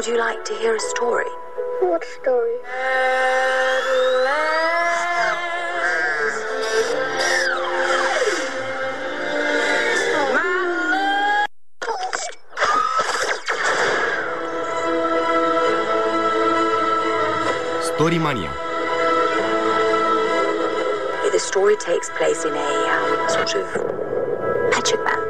you like to hear a story? What story? Storymania. The story takes place in a sort of magic band.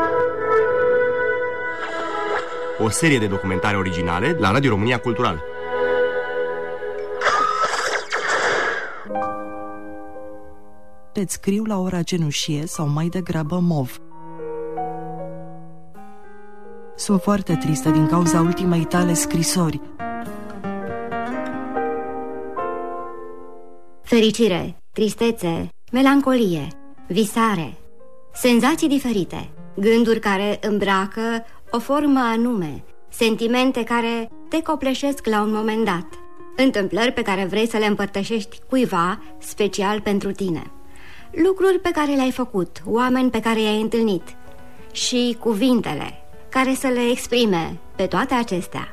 O serie de documentare originale la Radio România Cultural. Îți scriu la ora cenușie sau mai degrabă mov. Sunt foarte tristă din cauza ultimei tale scrisori. Fericire, tristețe, melancolie, visare, senzații diferite, gânduri care îmbracă o formă anume, sentimente care te copleșesc la un moment dat, întâmplări pe care vrei să le împărtășești cuiva special pentru tine, lucruri pe care le-ai făcut, oameni pe care i-ai întâlnit și cuvintele care să le exprime pe toate acestea.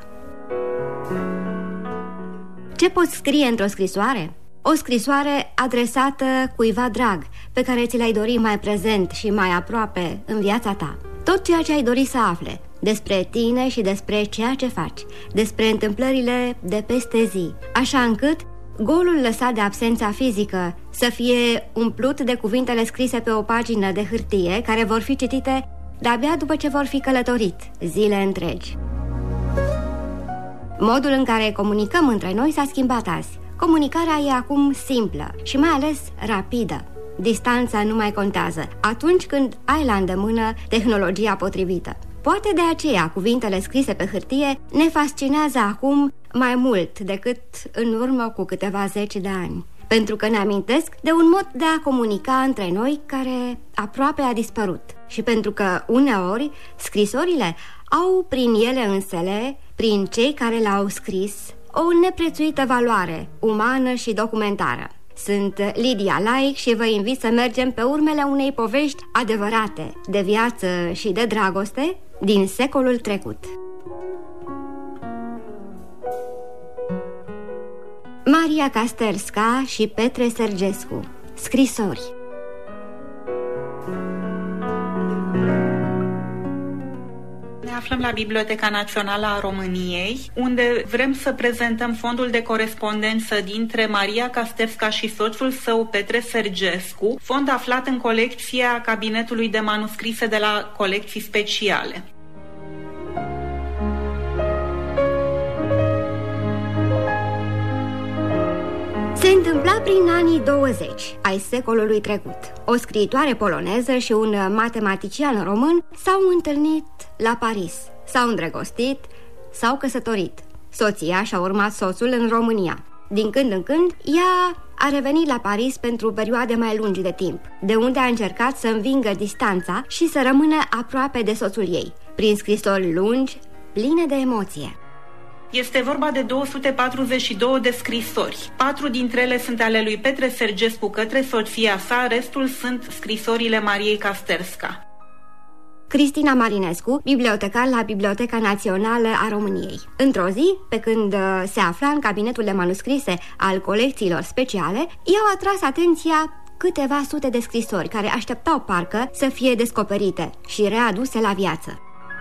Ce poți scrie într-o scrisoare? O scrisoare adresată cuiva drag, pe care ți l-ai dori mai prezent și mai aproape în viața ta. Tot ceea ce ai dori să afle despre tine și despre ceea ce faci, despre întâmplările de peste zi, așa încât golul lăsat de absența fizică să fie umplut de cuvintele scrise pe o pagină de hârtie, care vor fi citite de-abia după ce vor fi călătorit zile întregi. Modul în care comunicăm între noi s-a schimbat azi. Comunicarea e acum simplă și mai ales rapidă. Distanța nu mai contează atunci când ai la îndemână tehnologia potrivită. Poate de aceea cuvintele scrise pe hârtie ne fascinează acum mai mult decât în urmă cu câteva zeci de ani, pentru că ne amintesc de un mod de a comunica între noi care aproape a dispărut și pentru că uneori scrisorile au prin ele însele, prin cei care le-au scris, o neprețuită valoare umană și documentară. Sunt Lidia Laic și vă invit să mergem pe urmele unei povești adevărate, de viață și de dragoste din secolul trecut. Maria Casterska și Petre Sergescu. Scrisori. Ne aflăm la Biblioteca Națională a României, unde vrem să prezentăm fondul de corespondență dintre Maria Casterska și soțul său, Petre Sergescu, fond aflat în colecția Cabinetului de Manuscrise de la Colecții Speciale. Se întâmpla prin anii 20 ai secolului trecut. O scriitoare poloneză și un matematician român s-au întâlnit la Paris. S-au îndrăgostit, s-au căsătorit. Soția și-a urmat soțul în România. Din când în când, ea a revenit la Paris pentru perioade mai lungi de timp, de unde a încercat să învingă distanța și să rămână aproape de soțul ei, prin scrisori lungi, pline de emoție. Este vorba de 242 de scrisori. 4 dintre ele sunt ale lui Petre Sergescu către soția sa, restul sunt scrisorile Mariei Casterska. Cristina Marinescu, bibliotecar la Biblioteca Națională a României. Într-o zi, pe când se afla în cabinetul de manuscrise al colecțiilor speciale, i-au atras atenția câteva sute de scrisori care așteptau parcă să fie descoperite și readuse la viață.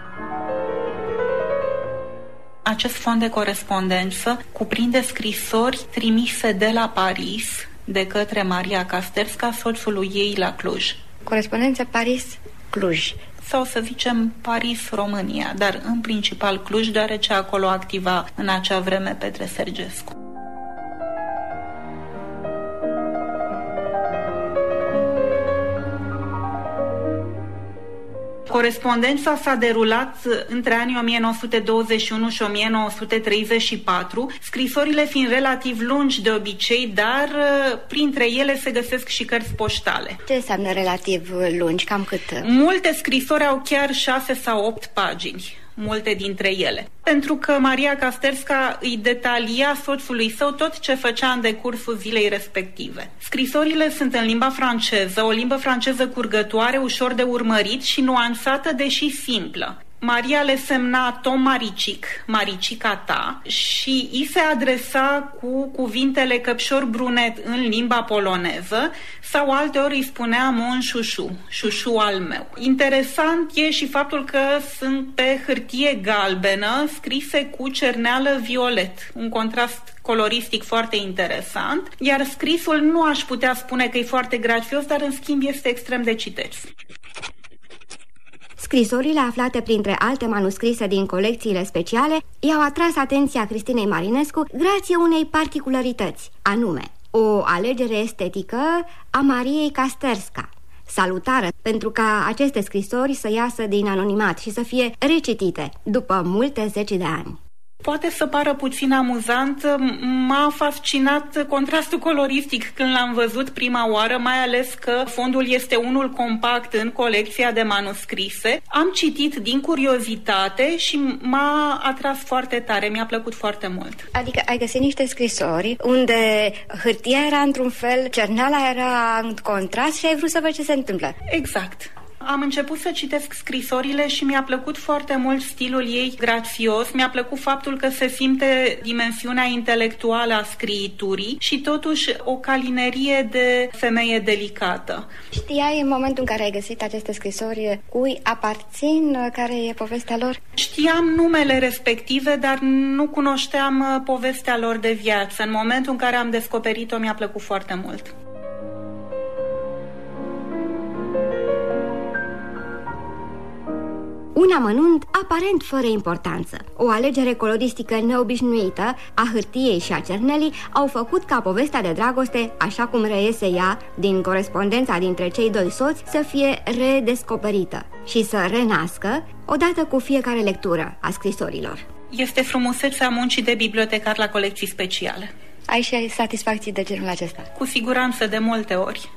Acest fond de corespondență cuprinde scrisori trimise de la Paris de către Maria Casterska, soțului ei, la Cluj. Corespondență Paris-Cluj. Sau să zicem Paris-România, dar în principal Cluj, deoarece acolo activa în acea vreme Petre Sergescu. Corespondența s-a derulat între anii 1921 și 1934, scrisorile fiind relativ lungi de obicei, dar printre ele se găsesc și cărți poștale. Ce înseamnă relativ lungi? Cam cât? Multe scrisori au chiar 6 sau 8 pagini, multe dintre ele. Pentru că Maria Casterska îi detalia soțului său tot ce făcea în decursul zilei respective. Scrisorile sunt în limba franceză, o limbă franceză curgătoare, ușor de urmărit și nuanțată, deși simplă. Maria le semna Tom Maricic, Maricica ta, și i se adresa cu cuvintele căpșor brunet în limba poloneză sau alteori îi spunea mon șușu, șușu al meu. Interesant e și faptul că sunt pe hârtie galbenă scrise cu cerneală violet, un contrast coloristic foarte interesant, iar scrisul nu aș putea spune că e foarte grațios, dar în schimb este extrem de citeț. Scrisorile aflate printre alte manuscrise din colecțiile speciale i-au atras atenția Cristinei Marinescu grație unei particularități, anume o alegere estetică a Mariei Casterska, salutară pentru ca aceste scrisori să iasă din anonimat și să fie recitite după multe zeci de ani. Poate să pară puțin amuzant, m-a fascinat contrastul coloristic când l-am văzut prima oară, mai ales că fondul este unul compact în colecția de manuscrise. Am citit din curiozitate și m-a atras foarte tare, mi-a plăcut foarte mult. Adică ai găsit niște scrisori unde hârtia era într-un fel, cerneala era în contrast și ai vrut să vezi ce se întâmplă. Exact. Am început să citesc scrisorile și mi-a plăcut foarte mult stilul ei grațios, mi-a plăcut faptul că se simte dimensiunea intelectuală a scriiturii și totuși o calinerie de femeie delicată. Știai în momentul în care ai găsit aceste scrisori cui aparțin, care e povestea lor? Știam numele respective, dar nu cunoșteam povestea lor de viață. În momentul în care am descoperit-o, mi-a plăcut foarte mult. Un amănunt aparent fără importanță, o alegere coloristică neobișnuită a hârtiei și a cernelii au făcut ca povestea de dragoste, așa cum reiese ea din corespondența dintre cei doi soți, să fie redescoperită și să renască odată cu fiecare lectură a scrisorilor. Este frumusețea muncii de bibliotecar la colecții speciale. Ai și satisfacții de genul acesta? Cu siguranță, de multe ori.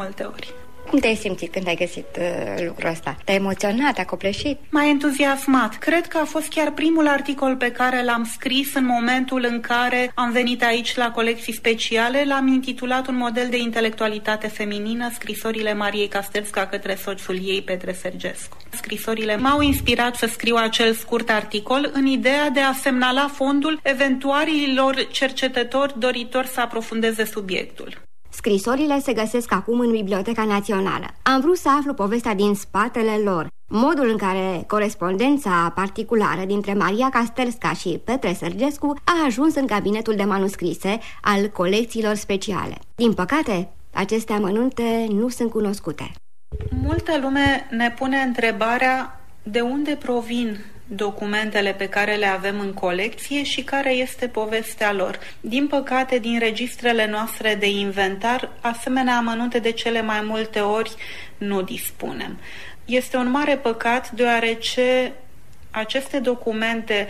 Cum te-ai simțit când ai găsit lucrul ăsta? Te-ai emoționat, a copleșit? M-a entuziasmat. Cred că a fost chiar primul articol pe care l-am scris în momentul în care am venit aici la colecții speciale. L-am intitulat Un model de intelectualitate feminină, scrisorile Mariei Casterska către soțul ei, Petre Sergescu. Scrisorile m-au inspirat să scriu acel scurt articol în ideea de a semnala fondul eventualilor cercetători doritori să aprofundeze subiectul. Scrisorile se găsesc acum în Biblioteca Națională. Am vrut să aflu povestea din spatele lor, modul în care corespondența particulară dintre Maria Casterska și Petre Sergescu a ajuns în cabinetul de manuscrise al colecțiilor speciale. Din păcate, aceste amănunte nu sunt cunoscute. Multă lume ne pune întrebarea de unde provin documentele pe care le avem în colecție și care este povestea lor. Din păcate, din registrele noastre de inventar, asemenea amănunte de cele mai multe ori nu dispunem. Este un mare păcat, deoarece aceste documente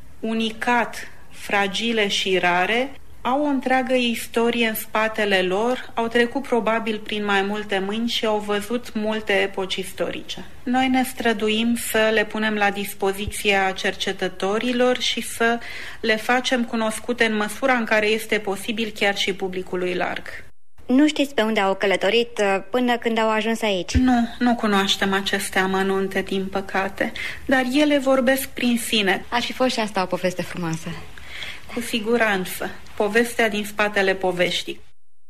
unicat, fragile și rare au o întreagă istorie în spatele lor, au trecut probabil prin mai multe mâini și au văzut multe epoci istorice. Noi ne străduim să le punem la dispoziția cercetătorilor și să le facem cunoscute în măsura în care este posibil chiar și publicului larg. Nu știți pe unde au călătorit până când au ajuns aici? Nu cunoaștem aceste amănunte, din păcate, dar ele vorbesc prin sine. Ar fi fost și asta o poveste frumoasă. Cu siguranță, povestea din spatele poveștii.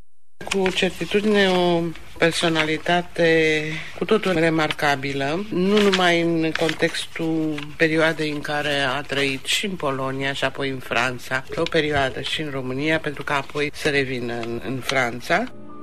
Cu certitudine o personalitate cu totul remarcabilă, nu numai în contextul perioadei în care a trăit și în Polonia și apoi în Franța, pe o perioadă și în România, pentru că apoi să revină în Franța.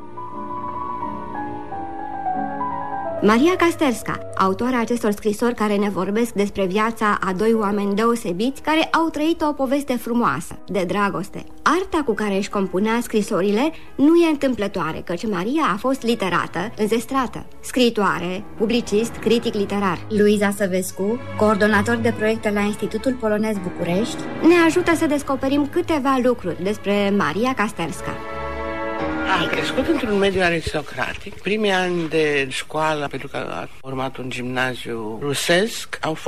Maria Casterska, autoarea acestor scrisori care ne vorbesc despre viața a doi oameni deosebiți care au trăit o poveste frumoasă, de dragoste. Arta cu care își compunea scrisorile nu e întâmplătoare, căci Maria a fost literată, înzestrată, scriitoare, publicist, critic literar. Luiza Săvescu, coordonator de proiecte la Institutul Polonez București, ne ajută să descoperim câteva lucruri despre Maria Casterska. A crescut într-un mediu aristocratic. Primii ani de școală, pentru că a format un gimnaziu rusesc, au fost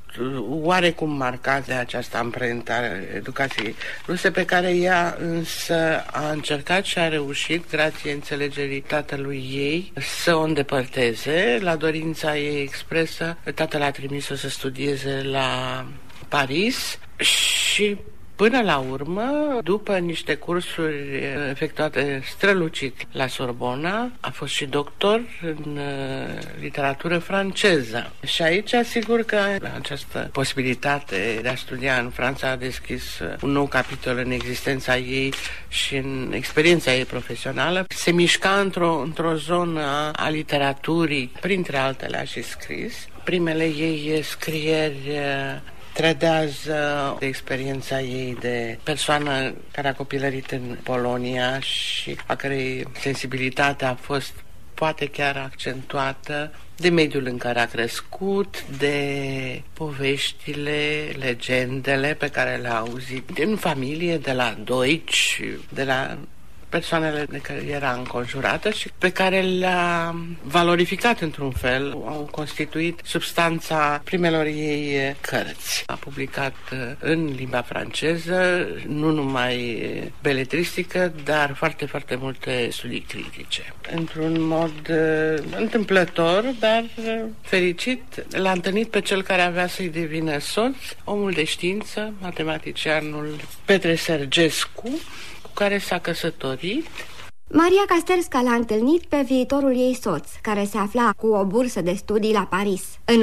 oarecum marcat de această amprentă a educației ruse, pe care ea însă a încercat și a reușit, grație înțelegerii tatălui ei, să o îndepărteze. La dorința ei expresă, tatăl a trimis-o să studieze la Paris și până la urmă, după niște cursuri efectuate strălucit la Sorbona, a fost și doctor în literatură franceză. Și aici, asigur că această posibilitate de a studia în Franța a deschis un nou capitol în existența ei și în experiența ei profesională. Se mișca într-o zonă a literaturii, printre altele a și scris. Primele ei scrieri trădează experiența ei de persoană care a copilărit în Polonia și a cărei sensibilitate a fost poate chiar accentuată de mediul în care a crescut, de poveștile, legendele pe care le-a auzit din familie, de la Deutsch, de la persoanele de care era înconjurată și pe care le-a valorificat într-un fel, au constituit substanța primelor ei cărți. A publicat în limba franceză, nu numai beletristică, dar foarte, foarte multe studii critice. Într-un mod întâmplător, dar fericit, l-a întâlnit pe cel care avea să-i devină soț, omul de știință, matematicianul Petre Sergescu, cu care s-a căsătorit. Maria Casterska l-a întâlnit pe viitorul ei soț, care se afla cu o bursă de studii la Paris. În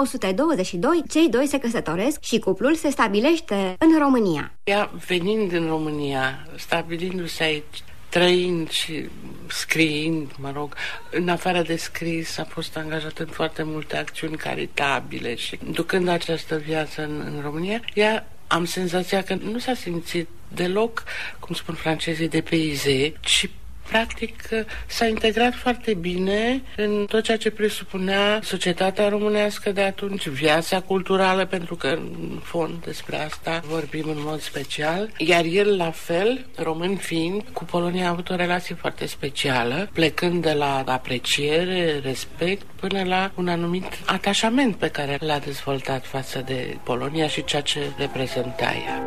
1922, cei doi se căsătoresc și cuplul se stabilește în România. Ea, venind în România, stabilindu-se aici, trăind și scriind, în afară de scris, a fost angajată în foarte multe acțiuni caritabile și ducând această viață în România, ea, am senzația că nu s-a simțit deloc, cum spun francezii, de peize, ci practic s-a integrat foarte bine în tot ceea ce presupunea societatea românească de atunci, viața culturală, pentru că în fond despre asta vorbim în mod special, iar el la fel, român fiind, cu Polonia a avut o relație foarte specială, plecând de la apreciere, respect, până la un anumit atașament pe care l-a dezvoltat față de Polonia și ceea ce reprezenta ea.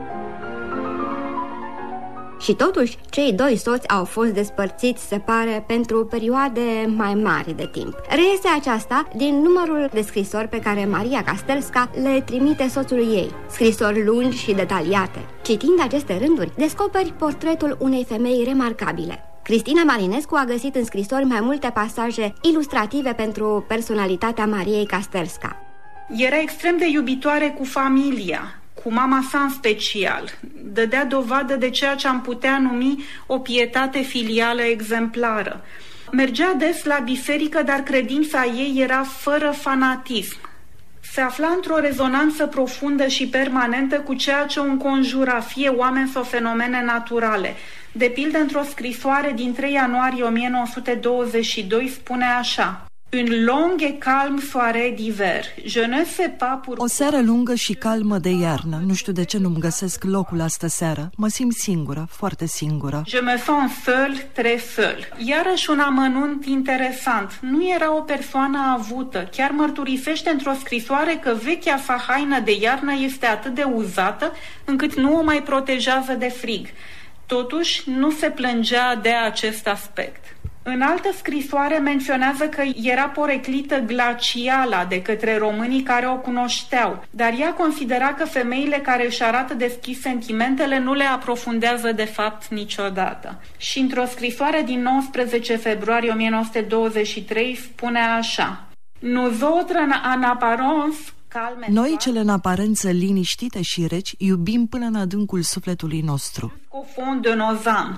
Și totuși, cei doi soți au fost despărțiți, se pare, pentru perioade mai mari de timp. Reiese aceasta din numărul de scrisori pe care Maria Casterska le trimite soțului ei. Scrisori lungi și detaliate. Citind aceste rânduri, descoperi portretul unei femei remarcabile. Cristina Marinescu a găsit în scrisori mai multe pasaje ilustrative pentru personalitatea Mariei Casterska. Era extrem de iubitoare cu familia, cu mama sa în special. Dădea dovadă de ceea ce am putea numi o pietate filială exemplară. Mergea des la biserică, dar credința ei era fără fanatism. Se afla într-o rezonanță profundă și permanentă cu ceea ce o înconjura, fie oameni sau fenomene naturale. De pildă, într-o scrisoare din 3 ianuarie 1922 spune așa: Un long et calme soirée d'hiver. Je ne sais pas pour... O seară lungă și calmă de iarnă. Nu știu de ce nu-mi găsesc locul astă seară. Mă simt singură, foarte singură. Je me sens seul, très seul. Iarăși un amănunt interesant. Nu era o persoană avută. Chiar mărturisește într-o scrisoare că vechea sa haină de iarnă este atât de uzată încât nu o mai protejează de frig. Totuși, nu se plângea de acest aspect. În altă scrisoare menționează că era poreclită glaciala de către românii care o cunoșteau, dar ea considera că femeile care își arată deschis sentimentele nu le aprofundează de fapt niciodată. Și într-o scrisoare din 19 februarie 1923 spune așa: Nous autres en apparence, noi, cele în aparență liniștite și reci, iubim până în adâncul sufletului nostru. Au fond de nos âmes.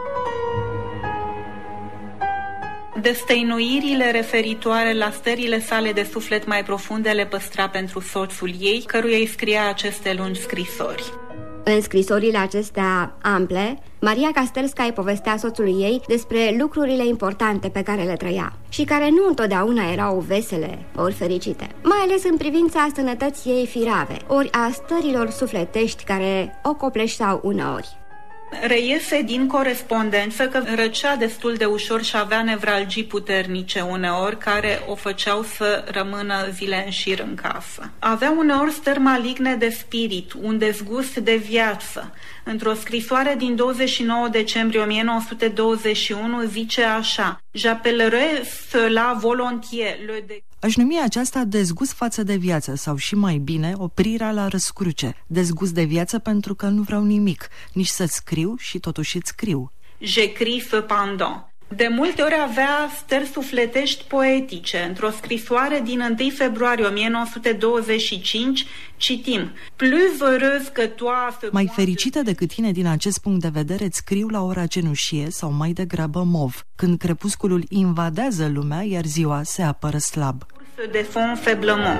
Destăinuirile referitoare la stările sale de suflet mai profunde le păstra pentru soțul ei, căruia îi scria aceste lungi scrisori. În scrisorile acestea ample, Maria Casterska îi povestea soțului ei despre lucrurile importante pe care le trăia și care nu întotdeauna erau vesele ori fericite, mai ales în privința sănătății ei firave, ori a stărilor sufletești care o copleșeau uneori. Reiese din corespondență că răcea destul de ușor și avea nevralgii puternice uneori, care o făceau să rămână zile în șir în casă. Avea uneori stări maligne de spirit, un dezgust de viață. Într-o scrisoare din 29 decembrie 1921 zice așa: J'appellerai cela volontiers le de... Aș numi aceasta dezgust față de viață sau, și mai bine, oprirea la răscruce. Dezgust de viață pentru că nu vreau nimic, nici să scriu și totuși îți scriu. J'écris cependant. De multe ori avea stări sufletești poetice. Într-o scrisoare din 1 februarie 1925 citim: Plus heureuse que toi... Mai fericită decât tine din acest punct de vedere îți scriu la ora cenușie sau mai degrabă mov, când crepusculul invadează lumea, iar ziua se apără slab. De fond faiblement.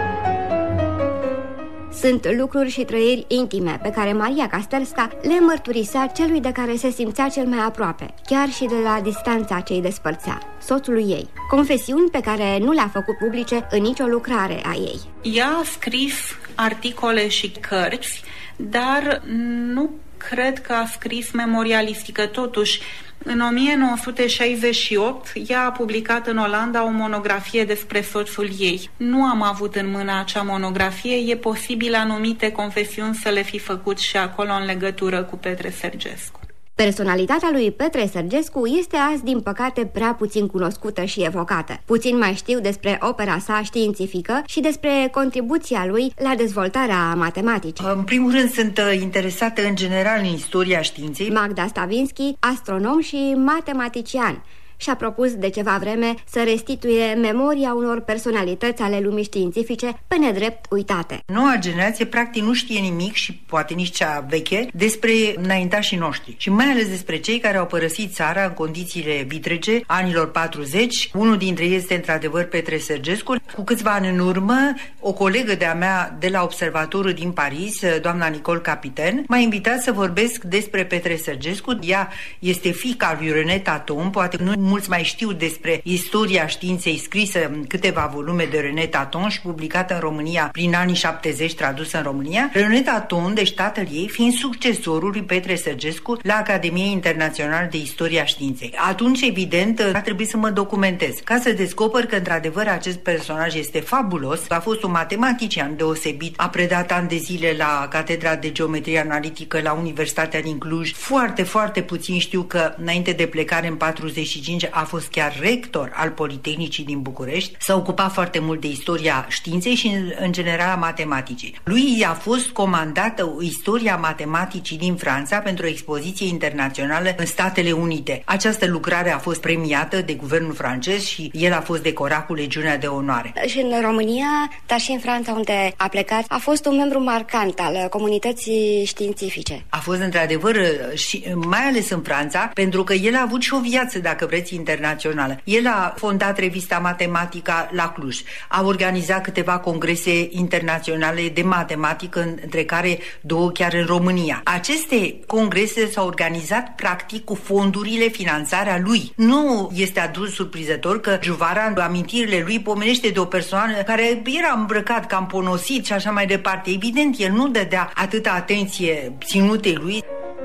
Sunt lucruri și trăiri intime pe care Maria Kastelska le mărturisea celui de care se simțea cel mai aproape, chiar și de la distanța ce îi despărțea, soțului ei. Confesiuni pe care nu le-a făcut publice în nicio lucrare a ei. Ea a scris articole și cărți, dar nu cred că a scris memorialistică. Totuși, în 1968, ea a publicat în Olanda o monografie despre soțul ei. Nu am avut în mână acea monografie, e posibil anumite confesiuni să le fi făcut și acolo în legătură cu Petre Sergescu. Personalitatea lui Petre Sergescu este azi, din păcate, prea puțin cunoscută și evocată. Puțin mai știu despre opera sa științifică și despre contribuția lui la dezvoltarea matematicii. În primul rând, sunt interesată în general în istoria științei. Magda Stavinski, astronom și matematician, și-a propus de ceva vreme să restituie memoria unor personalități ale lumii științifice pe nedrept uitate. Noua generație practic nu știe nimic, și poate nici cea veche, despre înaintașii noștri și mai ales despre cei care au părăsit țara în condițiile vitrege anilor 40. Unul dintre ei este într-adevăr Petre Sergescu. Cu câțiva ani în urmă, o colegă de-a mea de la Observatorul din Paris, doamna Nicole Capitaine, m-a invitat să vorbesc despre Petre Sergescu. Ea este fiica lui René Taton, poate nu mulți mai știu despre istoria științei, scrisă în câteva volume de René Taton și publicată în România prin anii 70, tradusă în România. René Taton, deci tatăl ei, fiind succesorul lui Petre Sergescu la Academia Internațională de Istoria Științei. Atunci, evident, a trebuit să mă documentez ca să descoper că, într-adevăr, acest personaj este fabulos. A fost un matematician deosebit, a predat ani de zile la Catedra de Geometrie Analitică la Universitatea din Cluj. Foarte, foarte puțin știu că, înainte de plecare în 45, a fost chiar rector al Politehnicii din București. S-a ocupat foarte mult de istoria științei și în general a matematicii. Lui a fost comandată istoria matematicii din Franța pentru o expoziție internațională în Statele Unite. Această lucrare a fost premiată de guvernul francez și el a fost decorat cu Legiunea de Onoare. Și în România, dar și în Franța, unde a plecat, a fost un membru marcant al comunității științifice. A fost într-adevăr și mai ales în Franța, pentru că el a avut și o viață, dacă vreți, internațională. El a fondat revista Matematica la Cluj, a organizat câteva congrese internaționale de matematică, între care două chiar în România. Aceste congrese s-au organizat practic cu fondurile, finanțarea lui. Nu este adus surprizător că Juvara, în amintirile lui, pomenește de o persoană care era îmbrăcat cam ponosit și așa mai departe. Evident, el nu dădea atâta atenție ținutei lui.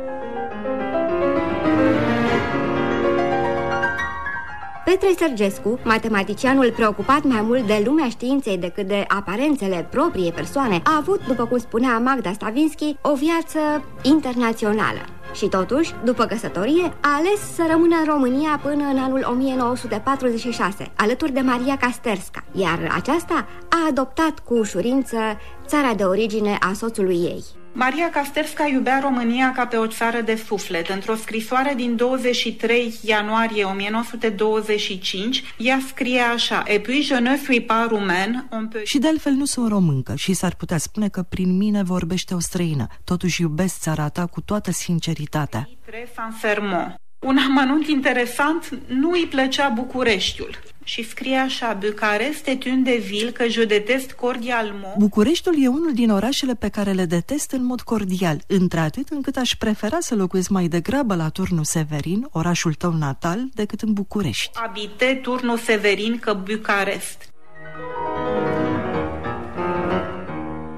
Petre Sergescu, matematicianul preocupat mai mult de lumea științei decât de aparențele propriei persoane, a avut, după cum spunea Magda Stavinski, o viață internațională. Și totuși, după căsătorie, a ales să rămână în România până în anul 1946, alături de Maria Kastelska, iar aceasta a adoptat cu ușurință țara de origine a soțului ei. Maria Kastelska iubea România ca pe o țară de suflet. Într-o scrisoare din 23 ianuarie 1925, ea scrie așa: Et puis je ne suis pas roumaine, on peut... Și de altfel nu sunt româncă și s-ar putea spune că prin mine vorbește o străină. Totuși iubesc țara ta cu toată sinceritatea. Un amănunt interesant, nu îi plăcea Bucureștiul. Și scrie așa: Bucarest est une des villes que je déteste cordialement. Bucureștiul e unul din orașele pe care le detest în mod cordial, într-atât încât aș prefera să locuiesc mai degrabă la Turnul Severin, orașul tău natal, decât în București. Habite Turnul Severin că Bucarest.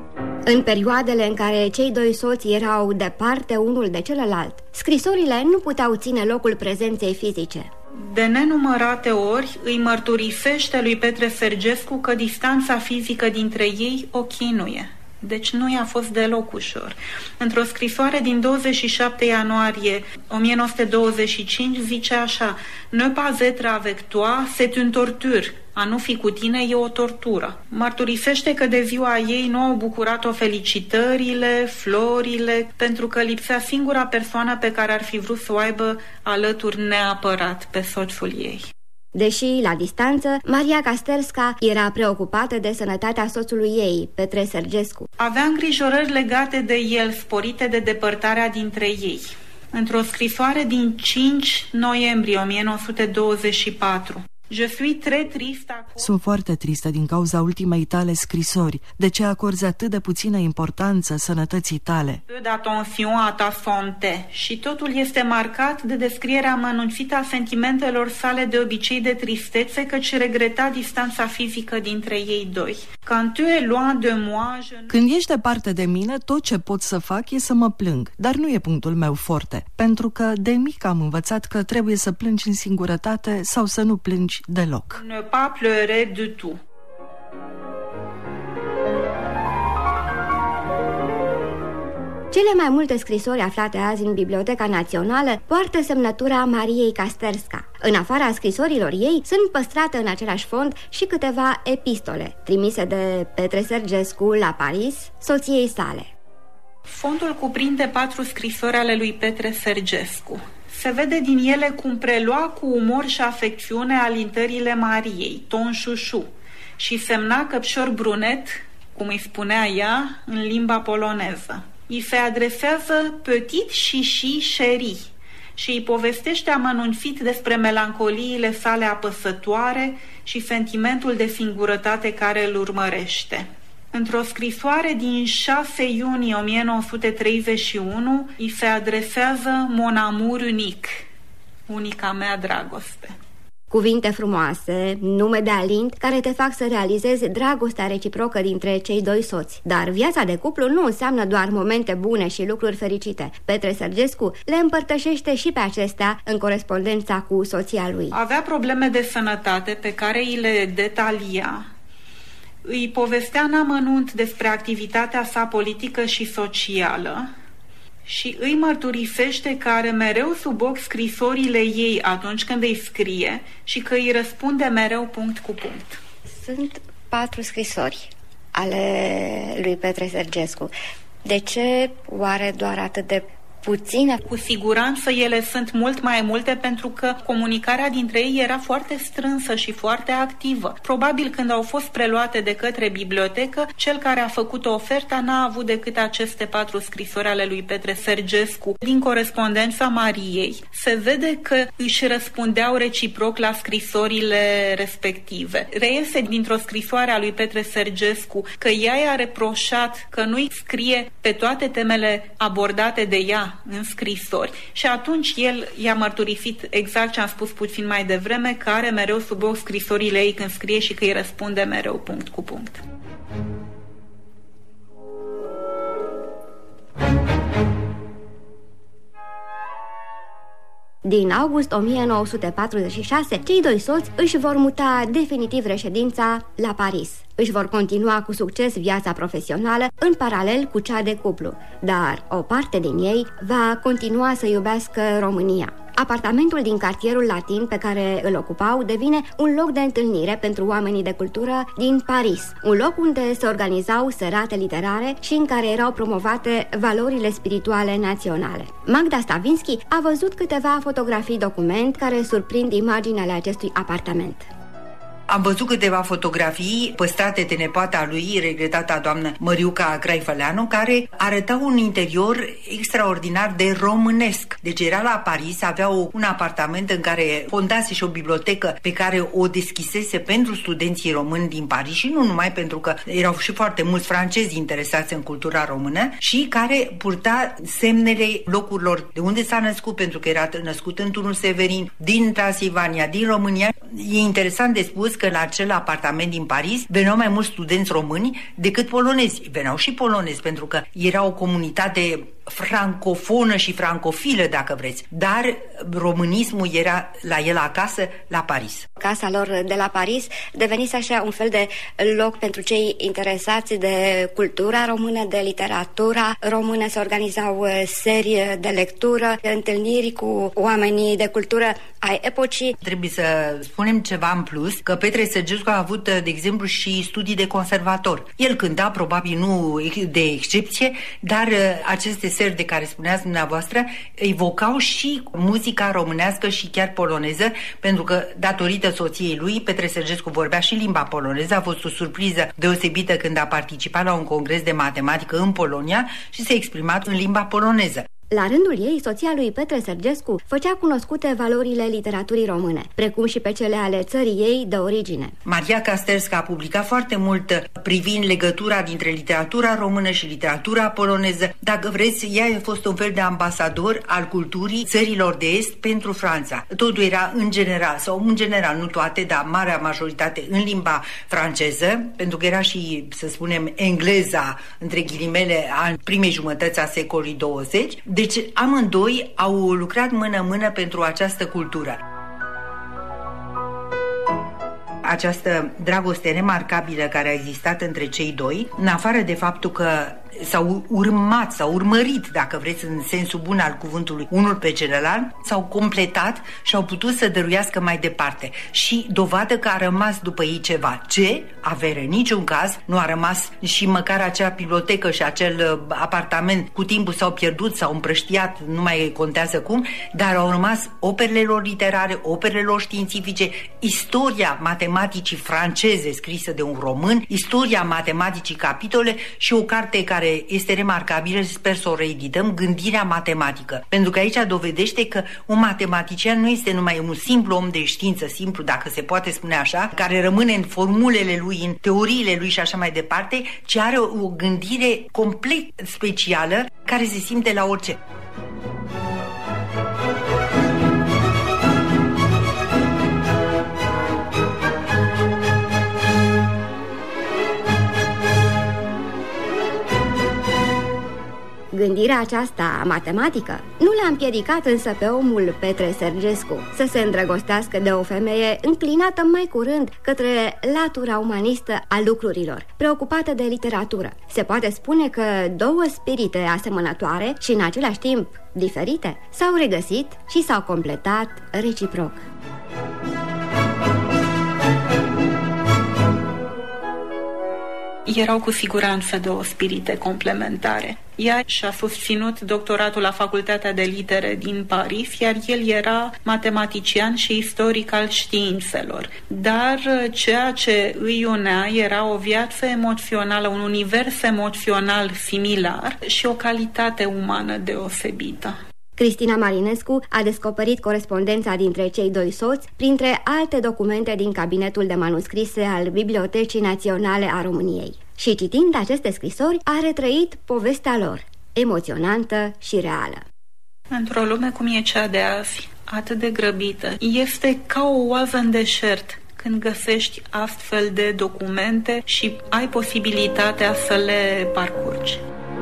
În perioadele în care cei doi soți erau departe unul de celălalt, scrisorile nu puteau ține locul prezenței fizice. De nenumărate ori îi mărturisește lui Petre Sergescu că distanța fizică dintre ei o chinuie. Deci nu i-a fost deloc ușor. Într-o scrisoare din 27 ianuarie 1925 zice așa: Ne pas être avec toi, c'est une torture. A nu fi cu tine e o tortură. Mărturisește că de ziua ei nu au bucurat-o felicitările, florile, pentru că lipsea singura persoană pe care ar fi vrut să o aibă alături neapărat, pe soțul ei. Deși la distanță, Maria Kastelska era preocupată de sănătatea soțului ei, Petre Sergescu. Avea îngrijorări legate de el, sporite de depărtarea dintre ei. Într-o scrisoare din 5 noiembrie 1924, Sunt foarte tristă din cauza ultimei tale scrisori. De ce acorzi atât de puțină importanță sănătății tale? Și totul este marcat de descrierea amănunțită a sentimentelor sale, de obicei de tristețe, căci regreta distanța fizică dintre ei doi. Când ești departe de mine, tot ce pot să fac e să mă plâng, dar nu e punctul meu forte, pentru că de mic am învățat că trebuie să plângi în singurătate sau să nu plângi deloc. Ne pas pleurer du tout. Cele mai multe scrisori aflate azi în Biblioteca Națională poartă semnătura Mariei Kastelska. În afara scrisorilor ei sunt păstrate în același fond și câteva epistole trimise de Petre Sergescu la Paris soției sale. Fondul cuprinde 4 scrisori ale lui Petre Sergescu. Se vede din ele cum prelua cu umor și afecțiune alintările Mariei, ton șușu, și semna căpșor brunet, cum îi spunea ea, în limba poloneză. Îi se adresează petit chichi chéri și îi povestește amănunțit despre melancoliile sale apăsătoare și sentimentul de singurătate care îl urmărește. Într-o scrisoare din 6 iunie 1931 îi se adresează Mon amour unic, unica mea dragoste. Cuvinte frumoase, nume de alint, care te fac să realizezi dragostea reciprocă dintre cei doi soți. Dar viața de cuplu nu înseamnă doar momente bune și lucruri fericite. Petre Sergescu le împărtășește și pe acestea în corespondența cu soția lui. Avea probleme de sănătate pe care îi le detalia. Îi povestea în amănunt despre activitatea sa politică și socială și îi mărturisește că are mereu sub ochi scrisorile ei atunci când îi scrie și că îi răspunde mereu punct cu punct. Sunt 4 scrisori ale lui Petre Sergescu. De ce oare doar atât de puține? Cu siguranță ele sunt mult mai multe, pentru că comunicarea dintre ei era foarte strânsă și foarte activă. Probabil când au fost preluate de către bibliotecă, cel care a făcut oferta n-a avut decât aceste 4 scrisori ale lui Petre Sergescu. Din corespondența Mariei se vede că își răspundeau reciproc la scrisorile respective. Reiese dintr-o scrisoare a lui Petre Sergescu că ea i-a reproșat că nu-i scrie pe toate temele abordate de ea în scrisori și atunci el i-a mărturisit exact ce am spus puțin mai devreme, că are mereu sub ochi scrisorile ei când scrie și că îi răspunde mereu punct cu punct. Din august 1946, cei doi soți își vor muta definitiv reședința la Paris. Își vor continua cu succes viața profesională în paralel cu cea de cuplu, dar o parte din ei va continua să iubească România. Apartamentul din cartierul Latin pe care îl ocupau devine un loc de întâlnire pentru oamenii de cultură din Paris, un loc unde se organizau serate literare și în care erau promovate valorile spirituale naționale. Magda Stavinski a văzut câteva fotografii document care surprind imaginile acestui apartament. Am văzut câteva fotografii păstrate de nepoata lui, regretata doamnă Măriuca Craifăleanu, care arătau un interior extraordinar de românesc. Deci era la Paris, avea un apartament în care fondase și o bibliotecă pe care o deschisese pentru studenții români din Paris și nu numai, pentru că erau și foarte mulți francezi interesați în cultura română și care purta semnele locurilor de unde s-a născut, pentru că era născut în Turnul Severin, din Transilvania, din România. E interesant de spus spus că la acel apartament din Paris veneau mai mulți studenți români decât polonezi. Veneau și polonezi, pentru că era o comunitate francofonă și francofilă, dacă vreți. Dar românismul era la el acasă, la Paris. Casa lor de la Paris devenise așa un fel de loc pentru cei interesați de cultura română, de literatura română. Se organizau serii de lectură, întâlniri cu oamenii de cultură ai epocii. Trebuie să spunem ceva în plus, că Petre Sergescu a avut, de exemplu, și studii de conservator. El cânta, probabil nu de excepție, dar aceste seri de care spuneați dumneavoastră evocau și muzica românească și chiar poloneză, pentru că, datorită soției lui, Petre Sergescu vorbea și limba poloneză. A fost o surpriză deosebită când a participat la un congres de matematică în Polonia și s-a exprimat în limba poloneză. La rândul ei, soția lui Petre Sergescu făcea cunoscute valorile literaturii române, precum și pe cele ale țării ei de origine. Maria Casterska a publicat foarte mult privind legătura dintre literatura română și literatura poloneză. Dacă vreți, ea a fost un fel de ambasador al culturii țărilor de est pentru Franța. Totul era în general, sau în general, nu toate, dar marea majoritate în limba franceză, pentru că era și, să spunem, engleza, între ghilimele, a primei jumătăți a secolului 20. Deci amândoi au lucrat mână-mână pentru această cultură. Această dragoste remarcabilă care a existat între cei doi, în afară de faptul că s-au urmărit, dacă vreți, în sensul bun al cuvântului, unul pe celălalt, s-au completat și au putut să dăruiască mai departe. Și dovadă că a rămas după ei ceva. Ce? Avere, în niciun caz nu a rămas, și măcar acea bibliotecă și acel apartament cu timpul s-au pierdut, s-au împrăștiat, nu mai contează cum, dar au rămas operele lor literare, operele lor științifice, istoria matematicii franceze scrisă de un român, istoria matematicii capitole și o carte care este remarcabilă, sper să o reedităm, Gândirea matematică. Pentru că aici dovedește că un matematician nu este numai un simplu om de știință, simplu, dacă se poate spune așa, care rămâne în formulele lui, în teoriile lui și așa mai departe, ci are o gândire complet specială care se simte la orice. Gândirea aceasta matematică nu l-a împiedicat însă pe omul Petre Sergescu să se îndrăgostească de o femeie înclinată mai curând către latura umanistă a lucrurilor, preocupată de literatură. Se poate spune că două spirite asemănătoare și în același timp diferite s-au regăsit și s-au completat reciproc. Erau cu siguranță două spirite complementare. Ea și-a susținut doctoratul la Facultatea de Litere din Paris, iar el era matematician și istoric al științelor. Dar ceea ce îi unea era o viață emoțională, un univers emoțional similar și o calitate umană deosebită. Cristina Marinescu a descoperit corespondența dintre cei doi soți printre alte documente din cabinetul de manuscrise al Bibliotecii Naționale a României. Și citind aceste scrisori, a retrăit povestea lor, emoționantă și reală. Într-o lume cum e cea de azi, atât de grăbită, este ca o oază în deșert când găsești astfel de documente și ai posibilitatea să le parcurgi.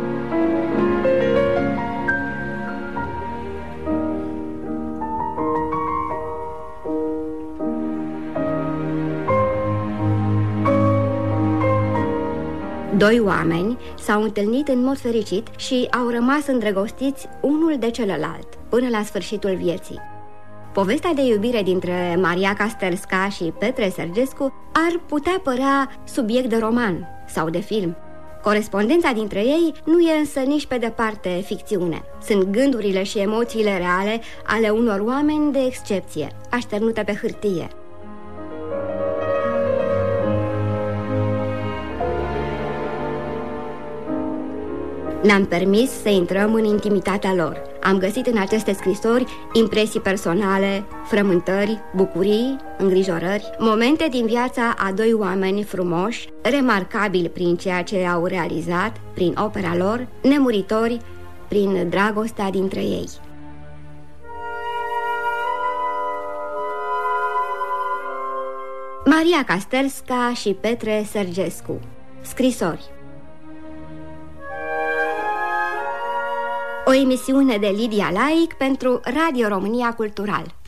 Doi oameni s-au întâlnit în mod fericit și au rămas îndrăgostiți unul de celălalt până la sfârșitul vieții. Povestea de iubire dintre Maria Casterska și Petre Sergescu ar putea părea subiect de roman sau de film. Corespondența dintre ei nu e însă nici pe departe ficțiune. Sunt gândurile și emoțiile reale ale unor oameni de excepție, așternute pe hârtie. Ne-am permis să intrăm în intimitatea lor. Am găsit în aceste scrisori impresii personale, frământări, bucurii, îngrijorări, momente din viața a doi oameni frumoși, remarcabili prin ceea ce au realizat, prin opera lor, nemuritori prin dragostea dintre ei. Maria Casterska și Petre Sergescu. Scrisori. O emisiune de Lidia Laic pentru Radio România Cultural.